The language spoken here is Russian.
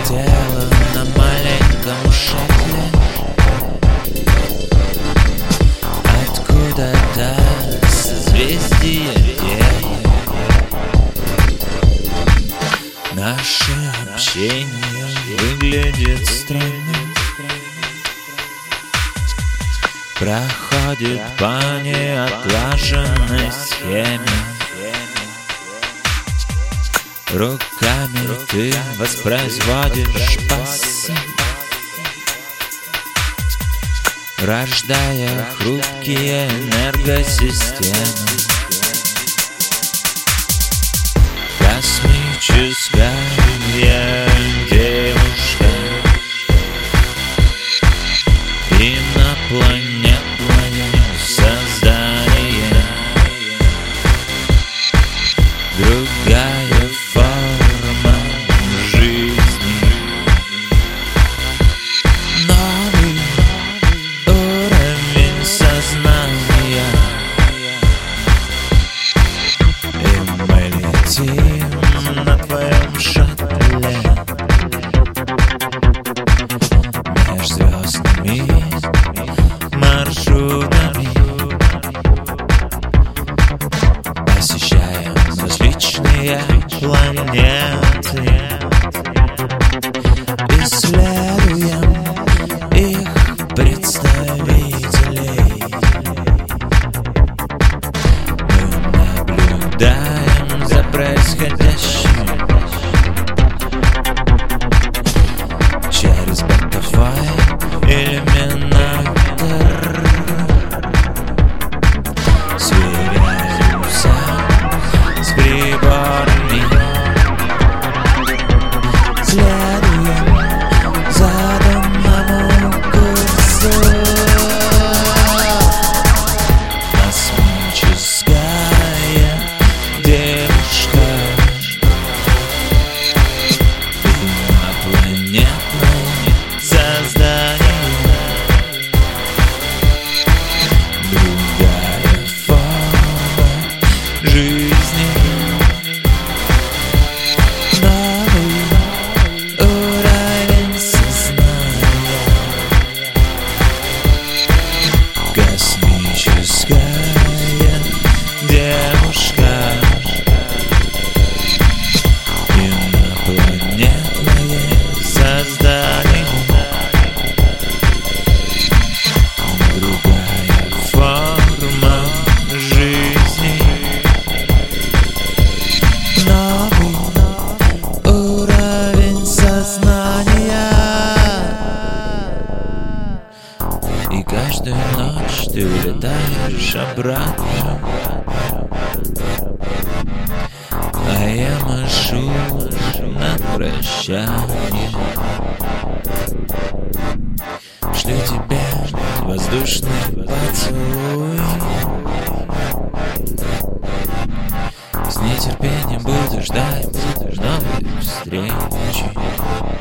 тело на маленьком шаттле. Откуда-то созвездие делает наше общение выглядит странным. Проходит по неотлаженной схеме. Руками ты воспроизводишь пассы, рождая хрупкие энергосистемы. Космическая девушка, инопланетное создание, другая форма жизни, новый уровень сознания. И мы летим на твоем шаттле межзвездными маршрутами, посещаем различные планеты, исследуем их представителей. Мы наблюдаем за происходящим через бортовой иллюминатор. Сверяемся с приборами, следуем заданному курсу. Космическая девушка, инопланетное создание, другая форма жизни, новый уровень сознания. Космическая девушка, инопланетное создание, другая форма жизни, новый уровень сознания. И каждую ночь ты улетаешь обратно, а я машу на прощание. Шлю тебе воздушный поцелуй, с нетерпением буду ждать новой встречи.